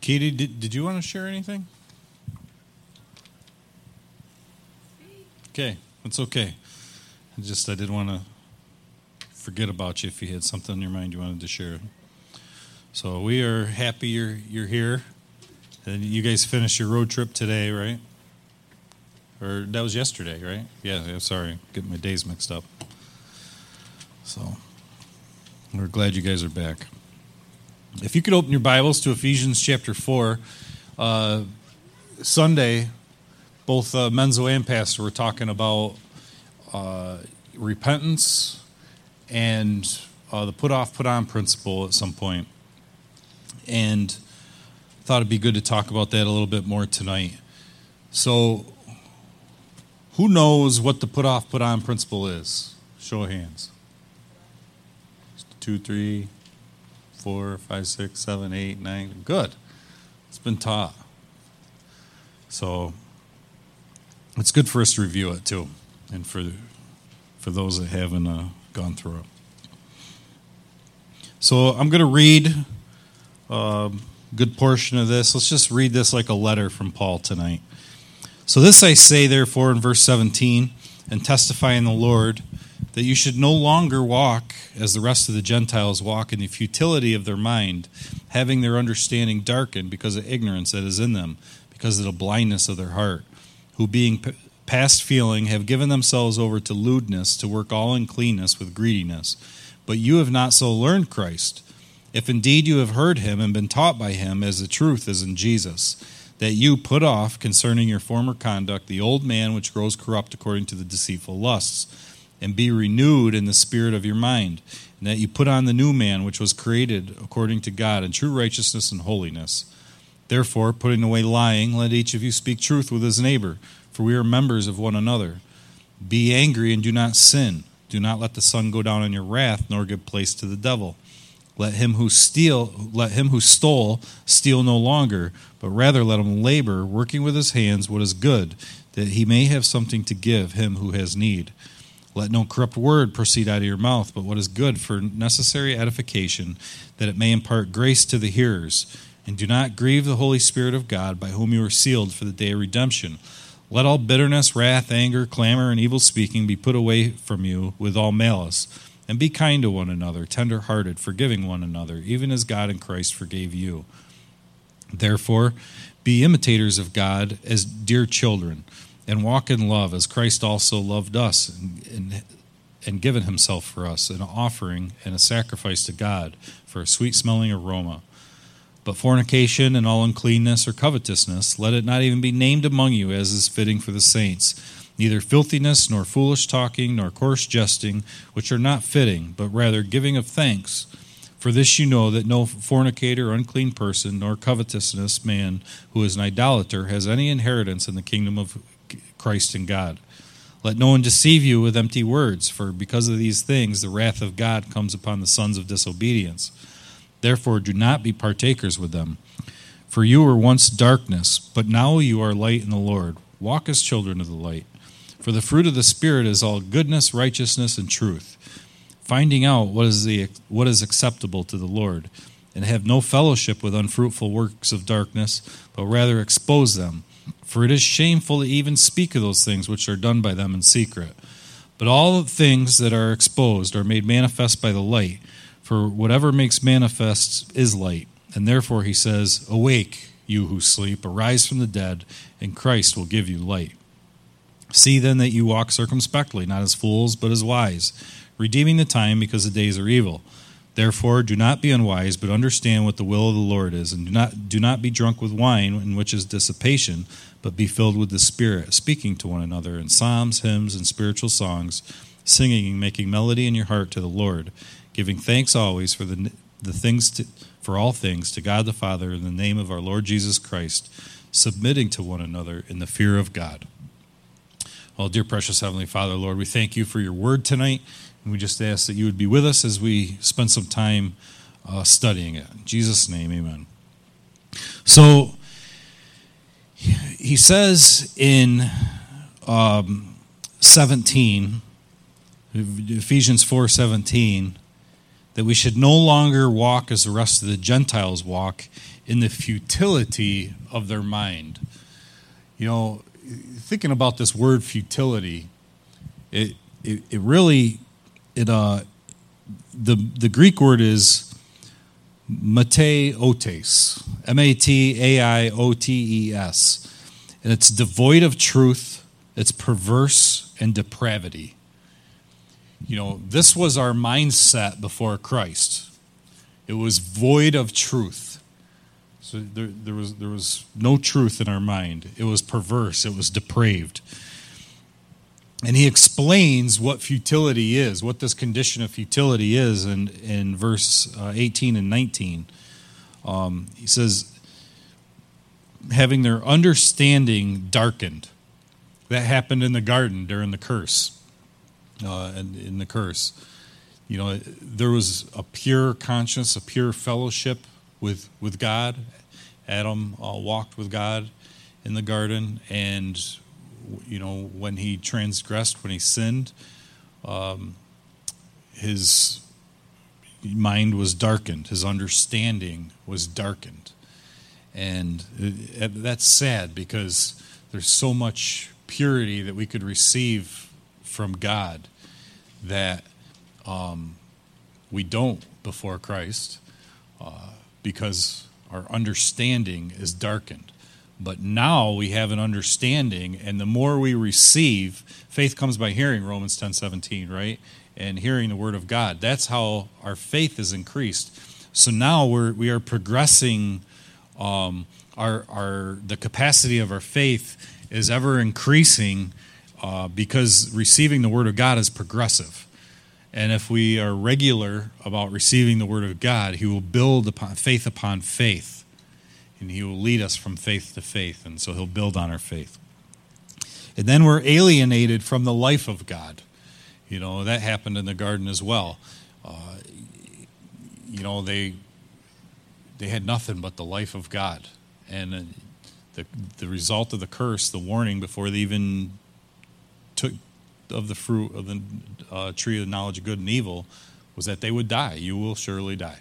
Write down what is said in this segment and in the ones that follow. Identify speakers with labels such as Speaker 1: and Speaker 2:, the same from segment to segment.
Speaker 1: Katie, did you want to share anything? Okay, that's okay. I didn't want to forget about you if you had something on your mind you wanted to share. So we are happy you're here. And you guys finished your road trip today, right? Or that was yesterday, right? Yeah, sorry. Getting my days mixed up. So we're glad you guys are back. If you could open your Bibles to Ephesians chapter 4. Sunday, both Menzo and Pastor were talking about repentance and the put off, put on principle at some point. And thought it'd be good to talk about that a little bit more tonight. So, who knows what the put off, put on principle is? Show of hands. 2, 3, 4, 5, 6, 7, 8, 9. Good. It's been taught. So, it's good for us to review it too, and for those that haven't gone through it. So, I'm going to read a good portion of this. Let's just read this like a letter from Paul tonight. So this I say, therefore, in verse 17, and testify in the Lord, that you should no longer walk as the rest of the Gentiles walk in the futility of their mind, having their understanding darkened because of ignorance that is in them, because of the blindness of their heart, who being past feeling have given themselves over to lewdness, to work all uncleanness with greediness. But you have not so learned Christ, if indeed you have heard him and been taught by him as the truth is in Jesus, that you put off concerning your former conduct the old man which grows corrupt according to the deceitful lusts, and be renewed in the spirit of your mind, and that you put on the new man which was created according to God in true righteousness and holiness. Therefore, putting away lying, let each of you speak truth with his neighbor, for we are members of one another. Be angry and do not sin. Do not let the sun go down on your wrath, nor give place to the devil. Let him who stole steal no longer, but rather let him labor, working with his hands what is good, that he may have something to give him who has need. Let no corrupt word proceed out of your mouth, but what is good for necessary edification, that it may impart grace to the hearers. And do not grieve the Holy Spirit of God, by whom you are sealed for the day of redemption. Let all bitterness, wrath, anger, clamor, and evil speaking be put away from you with all malice. And be kind to one another, tender-hearted, forgiving one another, even as God in Christ forgave you. Therefore, be imitators of God as dear children, and walk in love, as Christ also loved us and given himself for us, an offering and a sacrifice to God for a sweet-smelling aroma. But fornication and all uncleanness or covetousness, let it not even be named among you, as is fitting for the saints. Neither filthiness, nor foolish talking, nor coarse jesting, which are not fitting, but rather giving of thanks. For this you know, that no fornicator, unclean person, nor covetous man who is an idolater has any inheritance in the kingdom of Christ and God. Let no one deceive you with empty words, for because of these things the wrath of God comes upon the sons of disobedience. Therefore do not be partakers with them. For you were once darkness, but now you are light in the Lord. Walk as children of the light. For the fruit of the Spirit is all goodness, righteousness, and truth, finding out what is acceptable to the Lord, and have no fellowship with unfruitful works of darkness, but rather expose them. For it is shameful to even speak of those things which are done by them in secret. But all things that are exposed are made manifest by the light, for whatever makes manifest is light. And therefore he says, Awake, you who sleep, arise from the dead, and Christ will give you light. See then that you walk circumspectly, not as fools, but as wise, redeeming the time, because the days are evil. Therefore do not be unwise, but understand what the will of the Lord is, and do not be drunk with wine, in which is dissipation, but be filled with the Spirit, speaking to one another in psalms, hymns, and spiritual songs, singing and making melody in your heart to the Lord, giving thanks always for all things to God the Father in the name of our Lord Jesus Christ, submitting to one another in the fear of God. Well, dear precious Heavenly Father, Lord, we thank you for your word tonight, and we just ask that you would be with us as we spend some time studying it. In Jesus' name, amen. So, he says in 17, Ephesians 4:17, that we should no longer walk as the rest of the Gentiles walk in the futility of their mind. You know, thinking about this word futility, the Greek word is mateiotes, M-A-T-A-I-O-T-E-S, and it's devoid of truth, it's perverse and depravity. You know, this was our mindset before Christ. It was void of truth. So there was no truth in our mind. It was perverse. It was depraved. And he explains what futility is, what this condition of futility is in verse 18 and 19. He says, having their understanding darkened. That happened in the garden during the curse. In the curse. You know, there was a pure conscience, a pure fellowship with God. Adam walked with God in the garden, and you know, when he transgressed, when he sinned, his mind was darkened, his understanding was darkened. And that's sad, because there's so much purity that we could receive from God that we don't before Christ, because our understanding is darkened. But now we have an understanding, and the more we receive, faith comes by hearing, Romans 10:17, right? And hearing the word of God. That's how our faith is increased. So now we are progressing. The capacity of our faith is ever increasing because receiving the word of God is progressive. And if we are regular about receiving the word of God, he will build upon faith. And he will lead us from faith to faith. And so he'll build on our faith. And then we're alienated from the life of God. You know, that happened in the garden as well. You know, they had nothing but the life of God. And the result of the curse, the warning before they even took of the fruit of the tree of the knowledge of good and evil, was that they would die. You will surely die.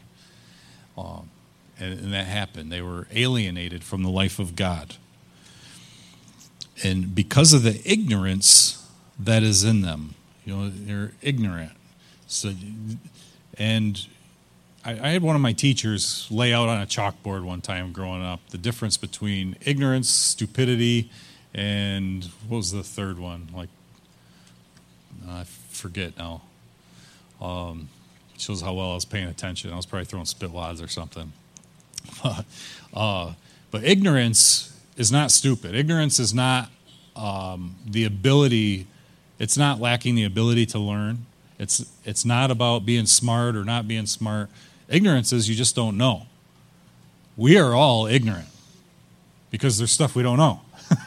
Speaker 1: And that happened. They were alienated from the life of God. And because of the ignorance that is in them, you know, they're ignorant. So, and I had one of my teachers lay out on a chalkboard one time growing up the difference between ignorance, stupidity, and what was the third one? Like, I forget now. Shows how well I was paying attention. I was probably throwing spit wads or something. But ignorance is not stupid. Ignorance is not the ability. It's not lacking the ability to learn. It's not about being smart or not being smart. Ignorance is you just don't know. We are all ignorant because there's stuff we don't know.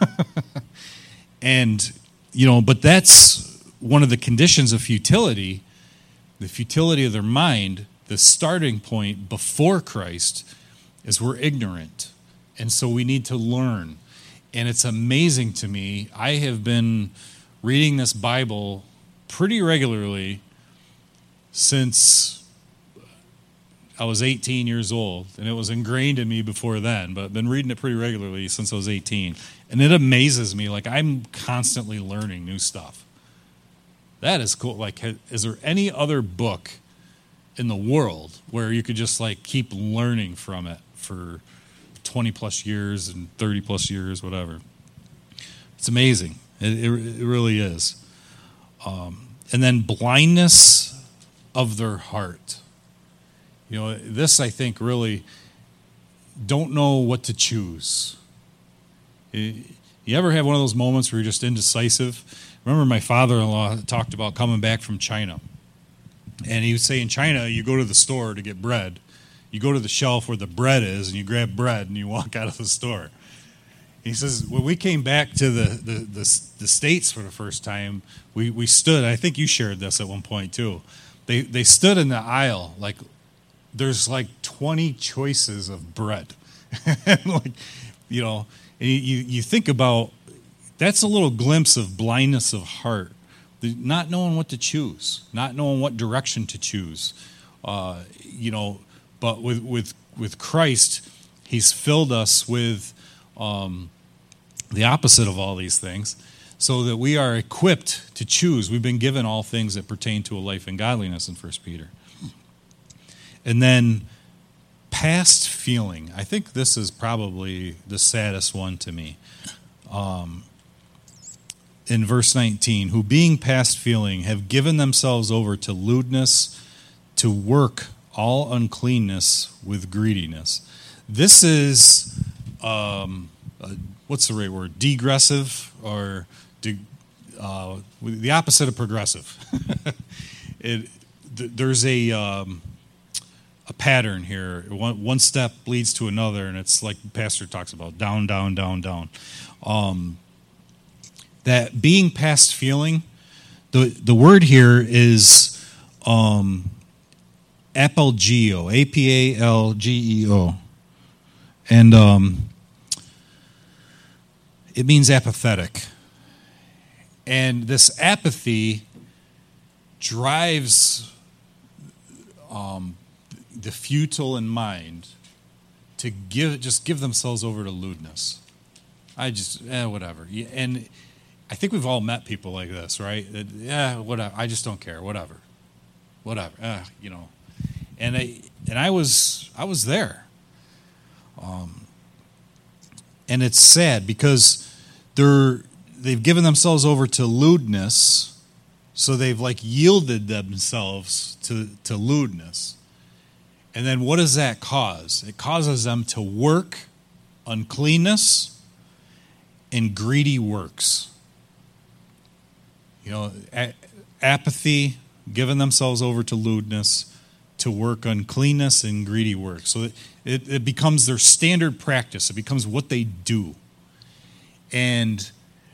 Speaker 1: And, you know, but that's one of the conditions of futility, the futility of their mind. The starting point before Christ is we're ignorant. And so we need to learn. And it's amazing to me. I have been reading this Bible pretty regularly since I was 18 years old. And it was ingrained in me before then, but I've been reading it pretty regularly since I was 18. And it amazes me. Like, I'm constantly learning new stuff. That is cool. Like, is there any other book in the world where you could just, like, keep learning from it for 20 plus years and 30 plus years, whatever? It's amazing. It really is. And then blindness of their heart. You know, this, I think, really don't know what to choose. You ever have one of those moments where you're just indecisive? Remember my father-in-law talked about coming back from China. And he would say in China, you go to the store to get bread. You go to the shelf where the bread is, and you grab bread, and you walk out of the store. He says, when we came back to the States for the first time, we stood, I think you shared this at one point too. They stood in the aisle, like there's like 20 choices of bread. Like, you know, and you think about, that's a little glimpse of blindness of heart. Not knowing what to choose, not knowing what direction to choose. But with Christ, he's filled us with the opposite of all these things, so that we are equipped to choose. We've been given all things that pertain to a life in godliness in 1 Peter. And then past feeling. I think this is probably the saddest one to me. In verse 19, who being past feeling have given themselves over to lewdness, to work all uncleanness with greediness. This is, what's the right word? Degressive, or the opposite of progressive. There's a pattern here. One step leads to another, and it's like the pastor talks about, down, down, down, down. That being past feeling, the word here is apalgeo, A-P-A-L-G-E-O. And it means apathetic. And this apathy drives the futile in mind to give themselves over to lewdness. Whatever. And I think we've all met people like this, right? Whatever. I just don't care. Whatever. And I was there. And it's sad because they've given themselves over to lewdness, so they've like yielded themselves to lewdness. And then what does that cause? It causes them to work uncleanness and greedy works. Apathy, giving themselves over to lewdness, to work uncleanness and greedy works. So it becomes their standard practice. It becomes what they do. And,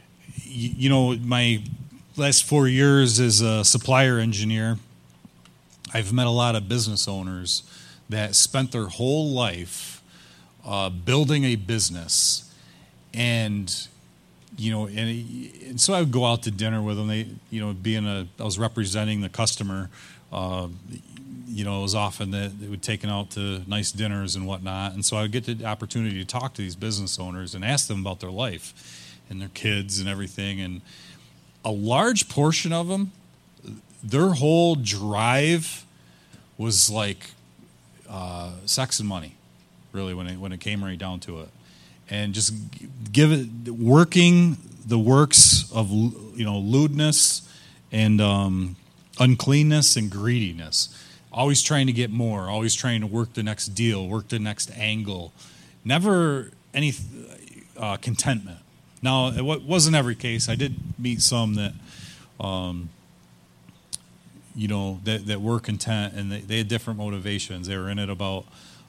Speaker 1: my last 4 years as a supplier engineer, I've met a lot of business owners that spent their whole life building a business. And so I would go out to dinner with them. I was representing the customer. It was often that they would take them out to nice dinners and whatnot. And so I would get the opportunity to talk to these business owners and ask them about their life and their kids and everything. And a large portion of them, their whole drive was like sex and money, really, when it came right down to it. And just working the works of lewdness and uncleanness and greediness. Always trying to get more, always trying to work the next deal, work the next angle. Never any contentment. Now, it wasn't every case. I did meet some that, that were content, and they had different motivations. They were in it about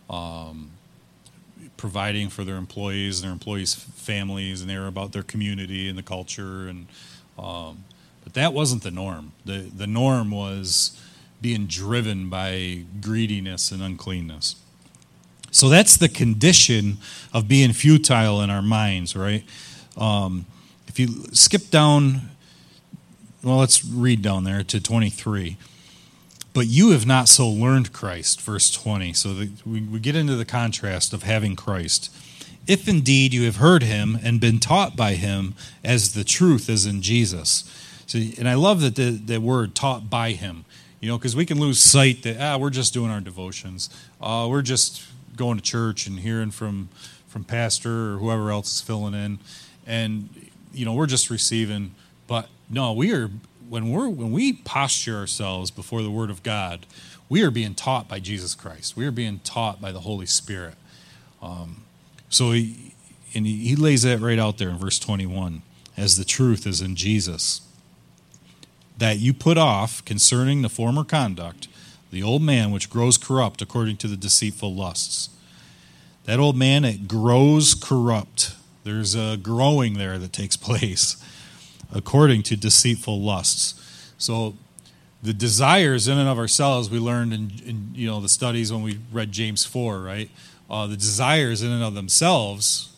Speaker 1: providing for their employees families, and they were about their community and the culture. And but that wasn't the norm. The norm was being driven by greediness and uncleanness. So that's the condition of being futile in our minds, right? If you skip down, let's read down there to 23. But you have not so learned Christ, verse 20. So we get into the contrast of having Christ. If indeed you have heard him and been taught by him, as the truth is in Jesus. So, and I love that the word taught by him. Because we can lose sight that we're just doing our devotions. We're just going to church and hearing from pastor or whoever else is filling in, and we're just receiving. But no, when we posture ourselves before the Word of God, we are being taught by Jesus Christ. We are being taught by the Holy Spirit. So he lays that right out there in verse 21, as the truth is in Jesus. That you put off concerning the former conduct, the old man which grows corrupt according to the deceitful lusts. That old man, it grows corrupt. There's a growing there that takes place according to deceitful lusts. So the desires in and of ourselves, we learned in the studies when we read James 4, right? The desires in and of themselves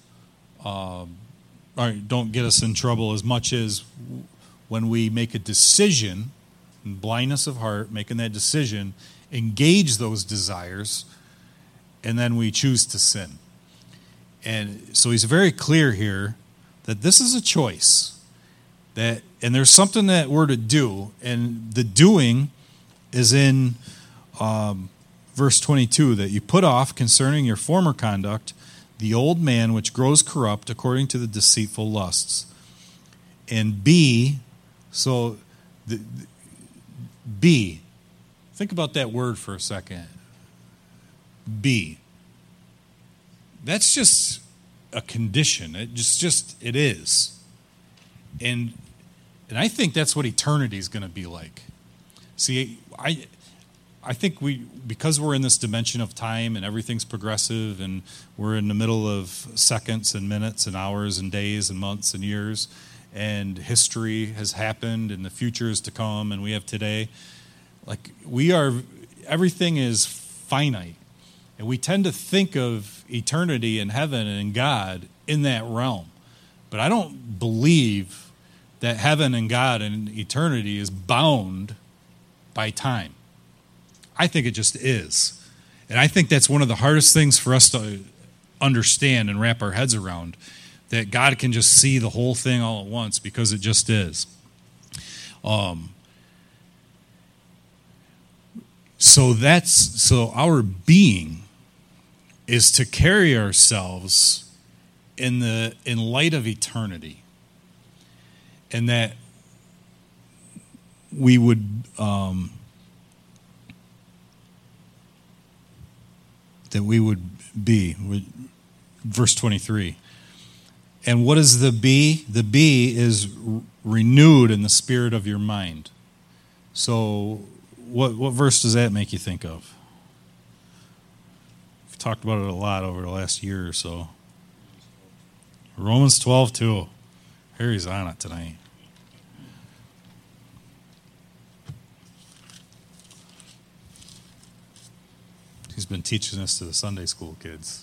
Speaker 1: don't get us in trouble as much as when we make a decision, in blindness of heart, making that decision engage those desires, and then we choose to sin. And so he's very clear here that this is a choice. And there's something that we're to do, and the doing is in verse 22, that you put off concerning your former conduct the old man which grows corrupt according to the deceitful lusts. And B, think about that word for a second. B. That's just a condition. It is. And I think that's what eternity is going to be like. See, I think because we're in this dimension of time and everything's progressive and we're in the middle of seconds and minutes and hours and days and months and years, and history has happened and the future is to come and we have today, everything is finite. And we tend to think of eternity and heaven and God in that realm. But I don't believe that heaven and God and eternity is bound by time. I think it just is. And I think that's one of the hardest things for us to understand and wrap our heads around, that God can just see the whole thing all at once, because it just is. So our being is to carry ourselves in light of eternity, and that we would be. Verse 23. And what is the be? The be is renewed in the spirit of your mind. So what verse does that make you think of? We've talked about it a lot over the last year or so. Romans 12:2. Harry's on it tonight. He's been teaching this to the Sunday school kids.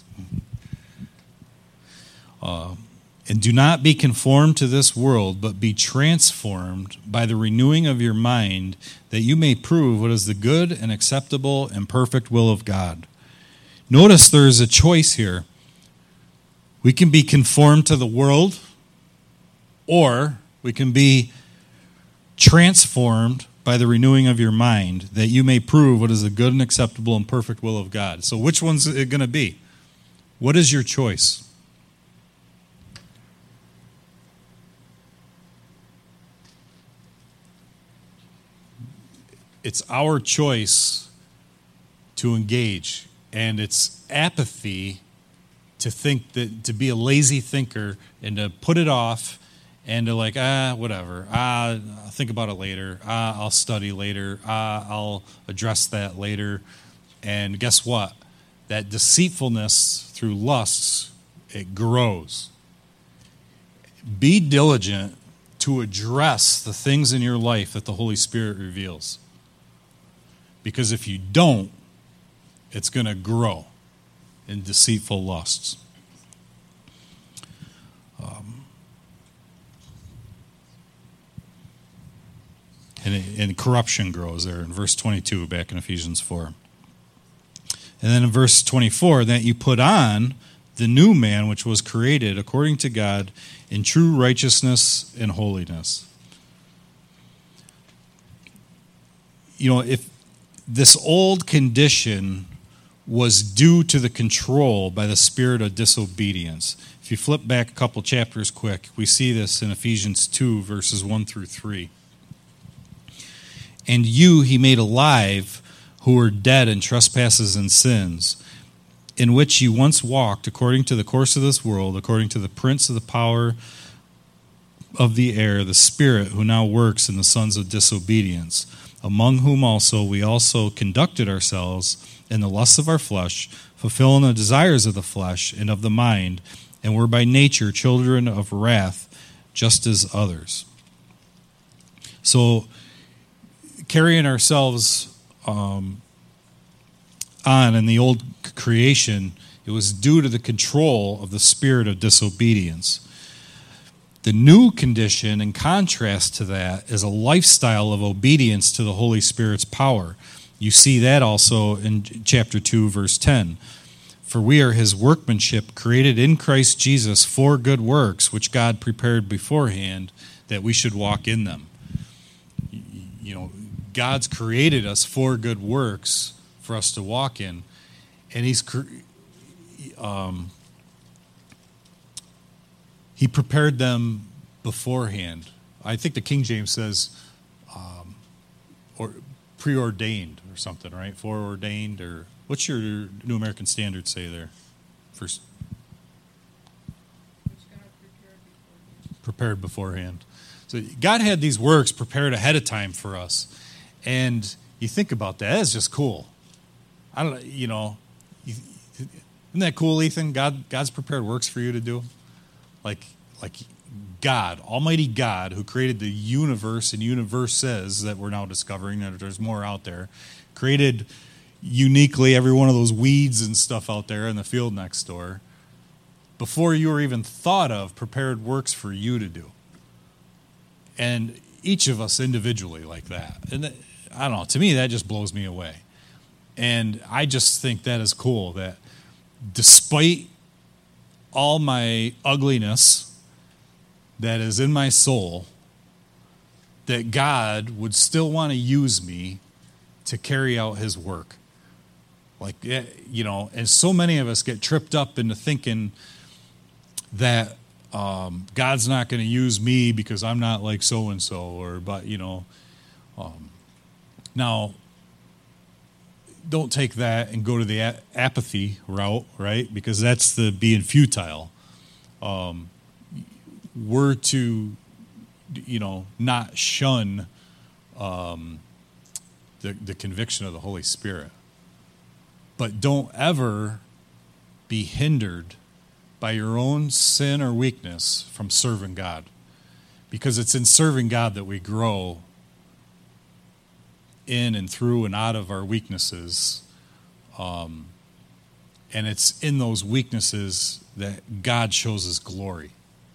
Speaker 1: And do not be conformed to this world, but be transformed by the renewing of your mind, that you may prove what is the good and acceptable and perfect will of God. Notice there is a choice here. We can be conformed to the world, or we can be transformed by the renewing of your mind, that you may prove what is the good and acceptable and perfect will of God. So which one's it going to be? What is your choice? It's our choice to engage, and it's apathy to think that, to be a lazy thinker and to put it off and to whatever. I'll think about it later. I'll study later. I'll address that later. And guess what? That deceitfulness through lusts, it grows. Be diligent to address the things in your life that the Holy Spirit reveals. Because if you don't, it's going to grow in deceitful lusts. And corruption grows there in verse 22, back in Ephesians 4. And then in verse 24, that you put on the new man which was created according to God in true righteousness and holiness. If this old condition was due to the control by the spirit of disobedience. If you flip back a couple chapters quick, we see this in Ephesians 2, verses 1 through 3. And you he made alive who were dead in trespasses and sins, in which you once walked according to the course of this world, according to the prince of the power of the air, the spirit who now works in the sons of disobedience, among whom also we also conducted ourselves in the lusts of our flesh, fulfilling the desires of the flesh and of the mind, and were by nature children of wrath, just as others. So, carrying ourselves on in the old creation, it was due to the control of the spirit of disobedience. The new condition, in contrast to that, is a lifestyle of obedience to the Holy Spirit's power. You see that also in chapter 2, verse 10. For we are his workmanship, created in Christ Jesus for good works, which God prepared beforehand that we should walk in them. You know, God's created us for good works for us to walk in, and he prepared them beforehand. I think the King James says, or preordained or something, right? Foreordained, or what's your New American Standard say there? First, prepared beforehand. So God had these works prepared ahead of time for us, and you think about that, it's just cool. I don't, isn't that cool, Ethan? God's prepared works for you to do, like God, Almighty God, who created the universe and universes that we're now discovering that there's more out there, created uniquely every one of those weeds and stuff out there in the field next door, before you were even thought of, prepared works for you to do. And each of us individually like that. And I don't know, to me that just blows me away. And I just think that is cool, that despite all my ugliness that is in my soul, that God would still want to use me to carry out his work. Like, and so many of us get tripped up into thinking that God's not going to use me because I'm not like so-and-so, now, don't take that and go to the apathy route, right? Because that's the being futile. We're to, not shun the conviction of the Holy Spirit. But don't ever be hindered by your own sin or weakness from serving God. Because it's in serving God that we grow in and through and out of our weaknesses. And it's in those weaknesses that God shows his glory.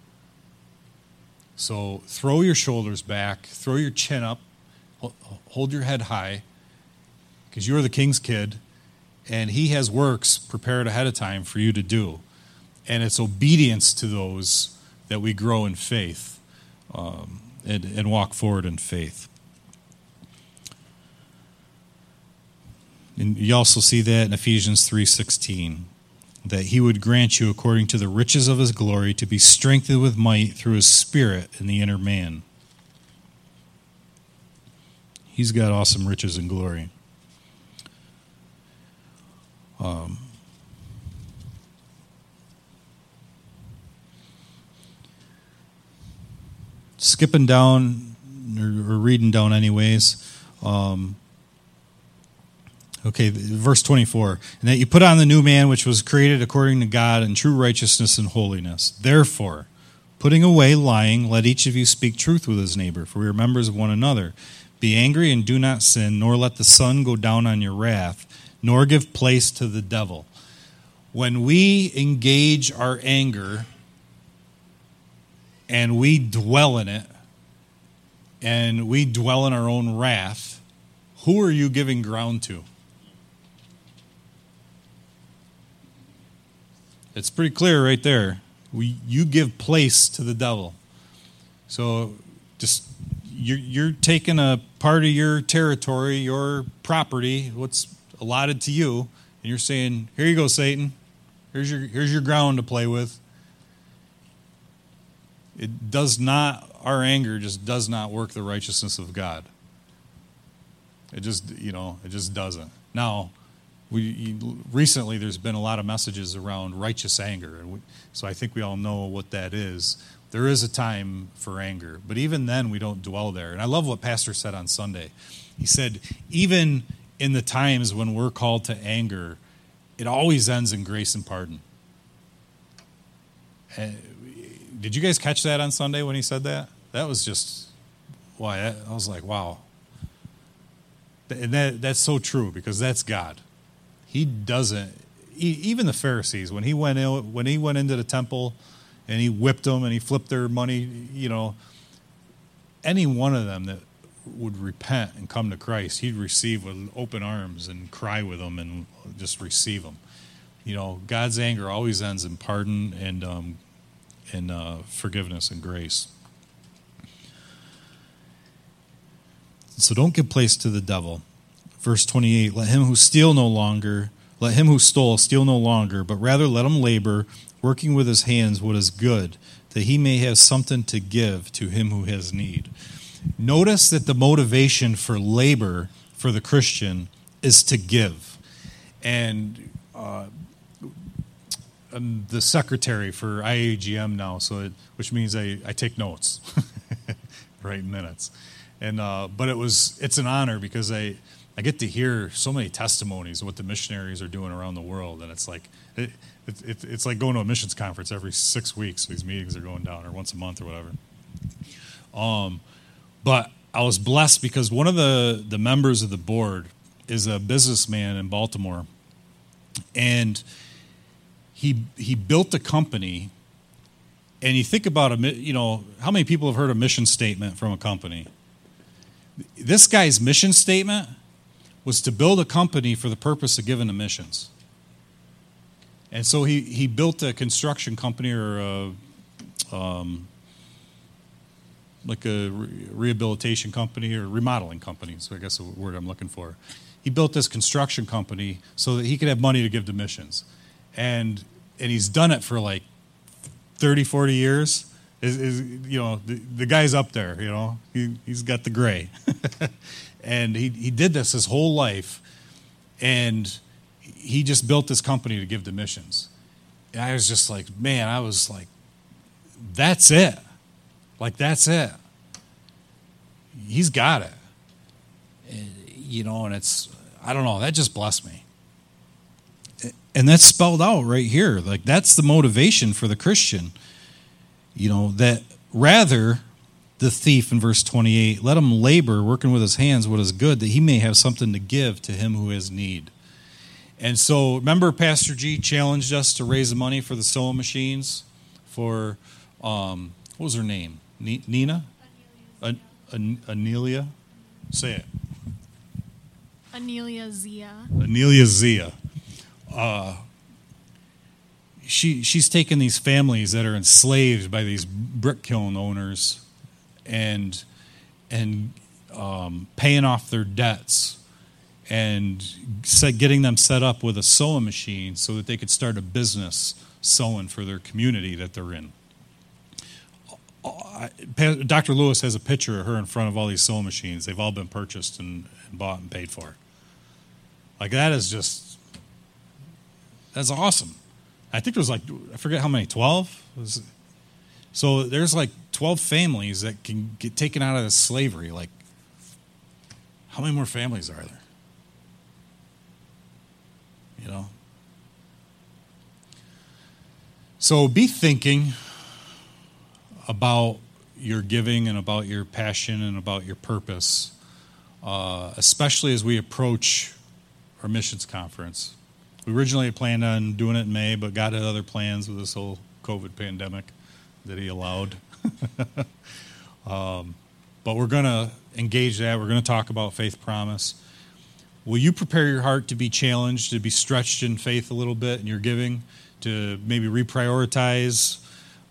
Speaker 1: So throw your shoulders back, throw your chin up, hold your head high, because you're the King's kid, and he has works prepared ahead of time for you to do. And it's obedience to those that we grow in faith and walk forward in faith. And you also see that in Ephesians 3:16, that he would grant you according to the riches of his glory to be strengthened with might through his Spirit in the inner man. He's got awesome riches and glory. Skipping down, or reading down anyways. Verse 24. And that you put on the new man, which was created according to God in true righteousness and holiness. Therefore, putting away lying, let each of you speak truth with his neighbor, for we are members of one another. Be angry and do not sin, nor let the sun go down on your wrath, nor give place to the devil. When we engage our anger and we dwell in it, and we dwell in our own wrath, who are you giving ground to? It's pretty clear right there. You give place to the devil. So just you're taking a part of your territory, your property, what's allotted to you, and you're saying, "Here you go, Satan. Here's your ground to play with." It does not. Our anger just does not work the righteousness of God. It just doesn't. Now, recently there's been a lot of messages around righteous anger, and so I think we all know what that is. There is a time for anger, but even then we don't dwell there. And I love what Pastor said on Sunday. He said, even in the times when we're called to anger, it always ends in grace and pardon. Did you guys catch that on Sunday when he said that? That was just, I was like, wow. And that's so true, because that's God. He doesn't, even the Pharisees, when he went into the temple and he whipped them and he flipped their money, any one of them that would repent and come to Christ, he'd receive with open arms and cry with them and just receive them. God's anger always ends in pardon and forgiveness and grace. So don't give place to the devil. Verse 28, let him who stole steal no longer, but rather let him labor, working with his hands what is good, that he may have something to give to him who has need. Notice that the motivation for labor for the Christian is to give. And I'm the secretary for IAGM now, which means I take notes, write minutes. And but it's an honor because I get to hear so many testimonies of what the missionaries are doing around the world, and it's like it's like going to a missions conference every 6 weeks. These meetings are going down, or once a month, or whatever. But I was blessed because one of the members of the board is a businessman in Baltimore, and he built a company. And you think about how many people have heard a mission statement from a company? This guy's mission statement was to build a company for the purpose of giving to missions. And so he built a construction company or like a rehabilitation company or remodeling company, so I guess the word I'm looking for. He built this construction company so that he could have money to give to missions. And he's done it for like 30, 40 years. The guy's up there, he's got the gray. And he did this his whole life, and he just built this company to give to missions. And I was just like, that's it. That's it. He's got it. And it's, I don't know, that just blessed me. And that's spelled out right here. That's the motivation for the Christian. That rather the thief in verse 28, let him labor, working with his hands what is good, that he may have something to give to him who has need. And so, remember Pastor G challenged us to raise the money for the sewing machines for, what was her name? Nina? Anelia? Say it.
Speaker 2: Anelia Zia.
Speaker 1: Anelia Zia. She's taken these families that are enslaved by these brick kiln owners and paying off their debts and getting them set up with a sewing machine so that they could start a business sewing for their community that they're in. Dr. Lewis has a picture of her in front of all these sewing machines. They've all been purchased and bought and paid for. That is just, that's awesome. I think there was I forget how many, 12? So there's 12 families that can get taken out of this slavery. How many more families are there? So be thinking about your giving and about your passion and about your purpose, especially as we approach our missions conference. We originally had planned on doing it in May, but God had other plans with this whole COVID pandemic that he allowed. But we're going to engage that. We're going to talk about Faith Promise. Will you prepare your heart to be challenged, to be stretched in faith a little bit in your giving, to maybe reprioritize,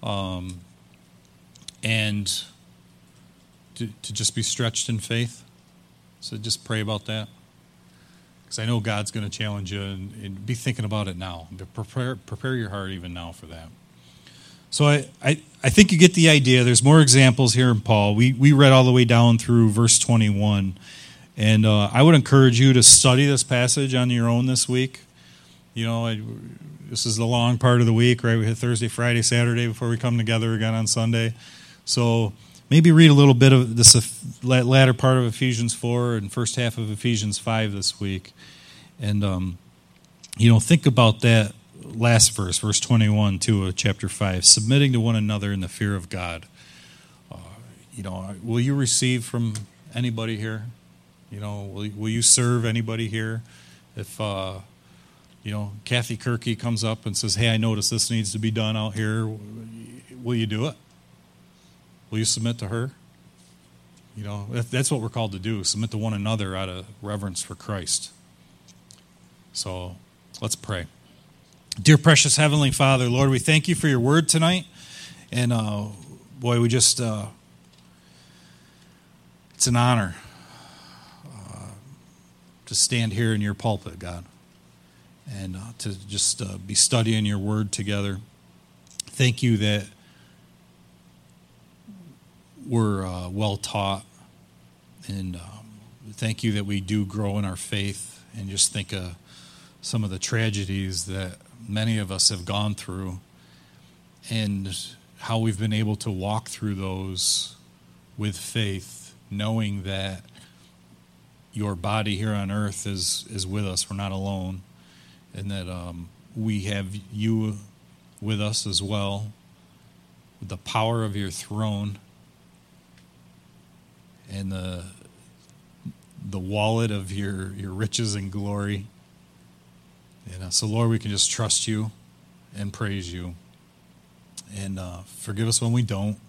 Speaker 1: and to just be stretched in faith? So just pray about that. Because I know God's going to challenge you, and be thinking about it now. Prepare your heart even now for that. So I think you get the idea. There's more examples here in Paul. We read all the way down through verse 21. And I would encourage you to study this passage on your own this week. This is the long part of the week, right? We hit Thursday, Friday, Saturday before we come together again on Sunday. So maybe read a little bit of this latter part of Ephesians 4 and first half of Ephesians 5 this week. And, think about that last verse 21 too, of chapter 5, submitting to one another in the fear of God. Will you receive from anybody here? Will you serve anybody here? If, Kathy Kirky comes up and says, hey, I noticed this needs to be done out here, will you do it? Will you submit to her? That's what we're called to do, submit to one another out of reverence for Christ. So let's pray. Dear precious Heavenly Father, Lord, we thank you for your word tonight. And boy, we just, it's an honor to stand here in your pulpit, God, and to just be studying your word together. Thank you that we're well taught, and thank you that we do grow in our faith, and just think of some of the tragedies that many of us have gone through and how we've been able to walk through those with faith, knowing that your body here on earth is with us. We're not alone, and that we have you with us as well, with the power of your throne and the wallet of your riches and glory. And so, Lord, we can just trust you and praise you. And forgive us when we don't.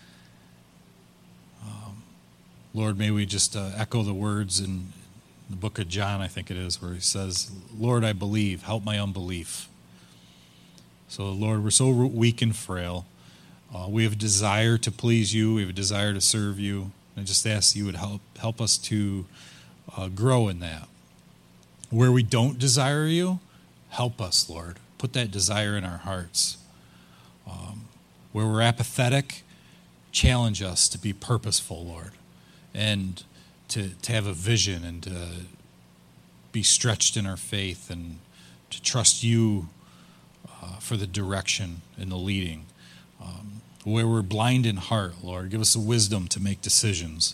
Speaker 1: Lord, may we just echo the words in the book of John, I think it is, where he says, Lord, I believe, help my unbelief. So, Lord, we're so weak and frail. We have a desire to please you. We have a desire to serve you. And I just ask that you would help us to grow in that. Where we don't desire you, help us, Lord. Put that desire in our hearts. Where we're apathetic, challenge us to be purposeful, Lord, and to have a vision and to be stretched in our faith and to trust you for the direction and the leading. Where we're blind in heart, Lord, give us the wisdom to make decisions.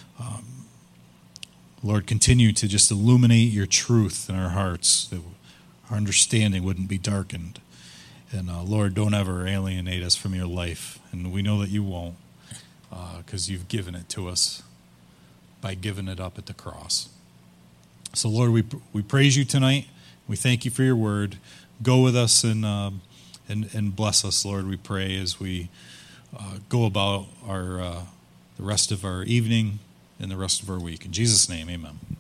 Speaker 1: Lord, continue to just illuminate your truth in our hearts, that our understanding wouldn't be darkened. And Lord, don't ever alienate us from your life. And we know that you won't, because you've given it to us by giving it up at the cross. So Lord, we praise you tonight. We thank you for your word. Go with us and bless us, Lord, we pray, as we go about the rest of our evening and the rest of our week. In Jesus' name, amen.